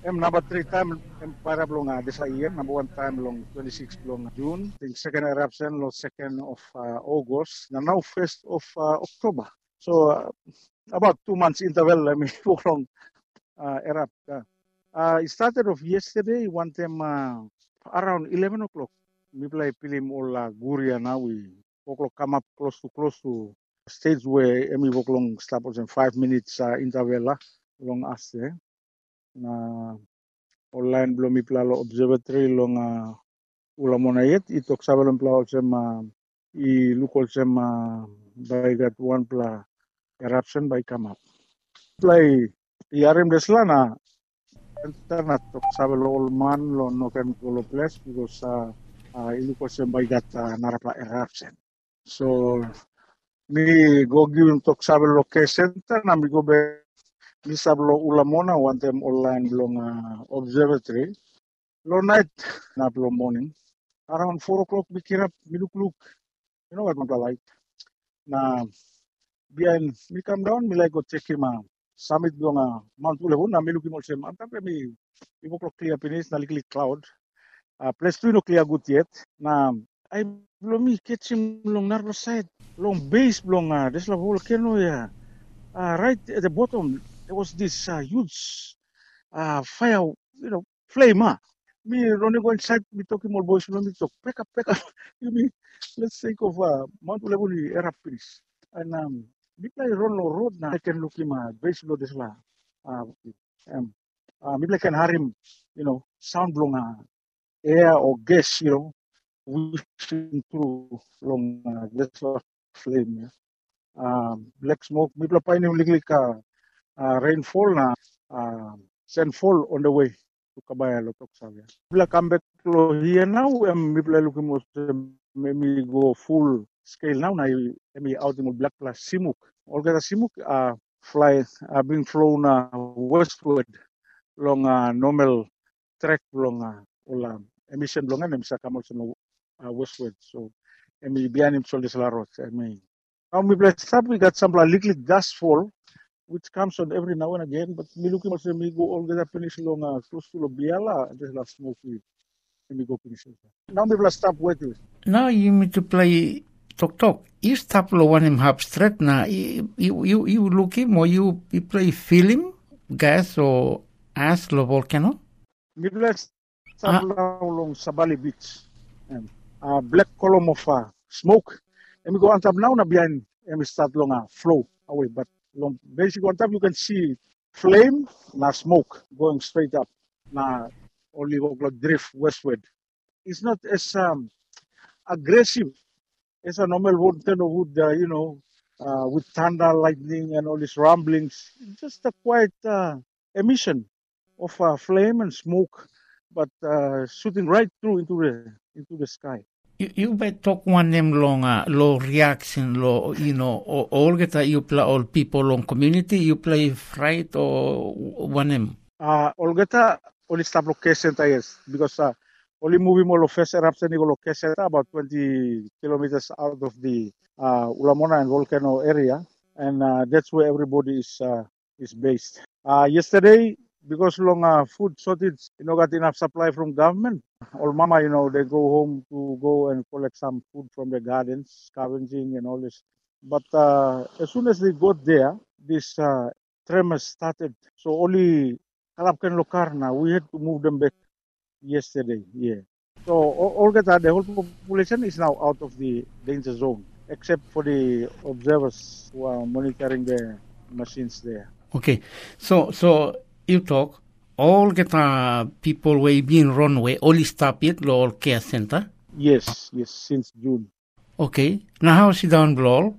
Number three time para belong desa iyan. Number one time long 26 belong June. Think second eruption lo second of August. Now first of October. So about 2 months interval. I mean, long erupt. It started off yesterday. One time around 11 o'clock. We play film all Guria now. We o'clock come up close to stage where we walk long stop in 5 minutes interval long us there. Na online belum iplalo observatory long ulamona yet itok sabalong plao sem I lukol sem baigat one pla eruption by come up. Play iarim desla na enta tok sabalo man lo no can go place because ilukol sem baigat narapla eruption. So mi go give tok sabalo location na mi go be mi sablo ulamona one time online long observatory. Low night, not low morning. Around 4 o'clock, we get up, we look. You know what I'm like? Na, behind, we come down, we like go check him summit long Mount Ulehun, na me looking also, I'm talking we go clear finish, na likely cloud. Place two no clear good yet. Na, I blow me catch him long narrow side, long base long, this la volcano, yeah. Right at the bottom, there was this huge fire, flame, Me running go inside, me talking more boys, me talk, pick up. You mean, let's think of Mount Ulebuni era finish. And me play run no road now, I can look him base load this la. Me play can hear him, sound long air or gas, wishing through long this flame. Yeah. Black smoke, me play pine like rainfall na sandfall on the way to Kabaya Lotok Savia. Bila come back to here now, we play looking most maybe go full scale now. Now me out in black plus Simuk. All the Simuk fly being flown westward long normal track long emission long and emisa come also westward. So me behind him sold this larot. I mean now we play stop we got some little dust fall which comes on every now and again, but me looking also me go all the finish long close to Biala, just last smoke me go finish. Now me plus stop waiting. Now you need to play talk. You stop lo one him half straight na you look him or you play film gas or as lo volcano? Me plus stop along Sabali Beach. Black column of smoke. And we go on top now na behind and we start long flow away. But long basically on top you can see flame na smoke going straight up. Na only go drift westward. It's not as aggressive as a normal volcano would, with thunder, lightning, and all these rumblings. It's just a quiet emission of flame and smoke, but shooting right through into the sky. You may talk one name long low reaction low all get you play all people long community you play fright or one name. Olgeta only stop location yes because only moving all of first eruption location about 20 kilometers out of the Ulamona and volcano area, and that's where everybody is based. Yesterday, because long food shortage, got enough supply from government. All mama, they go home to go and collect some food from the gardens, scavenging and all this. But as soon as they got there, this tremors started. So only Kalapkan Lokarna, we had to move them back yesterday. Yeah. So Olgata, the whole population is now out of the danger zone, except for the observers who are monitoring the machines there. Okay. So you talk all get people way being run away only stop it all care center. Yes, since June. Okay. Now how is it down below?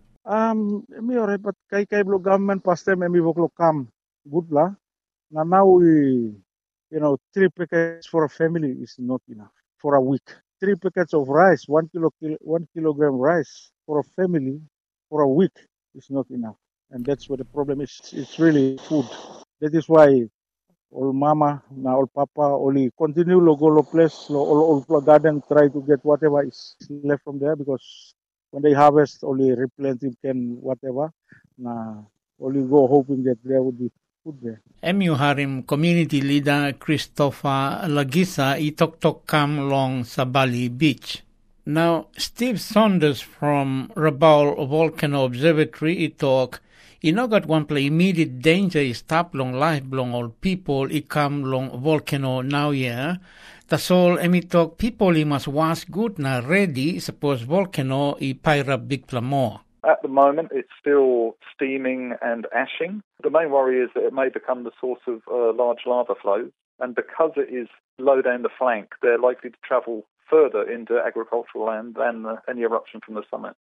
Me alright, but kay blo government past time me voklo come good la. Now we 3 packets for a family is not enough for a week. 3 packets of rice, 1 kilogram rice for a family for a week is not enough. And that's what the problem is. It's really food. That is why all mama, now all papa, only continue to go to place, all garden, try to get whatever is left from there because when they harvest, only replanting can whatever. Only go hoping that there would be Could be. MU Harim community leader Christopher Lagisa i Tok Kam long sa Bali Beach. Now, Steve Saunders from Rabaul Volcano Observatory i talk inogat one play immediate danger is tap long life long all people I come long volcano now yeah. Tasol emitok people I must was good na ready suppose volcano I paira big plamo. At the moment, it's still steaming and ashing. The main worry is that it may become the source of large lava flows, and because it is low down the flank, they're likely to travel further into agricultural land than any eruption from the summit.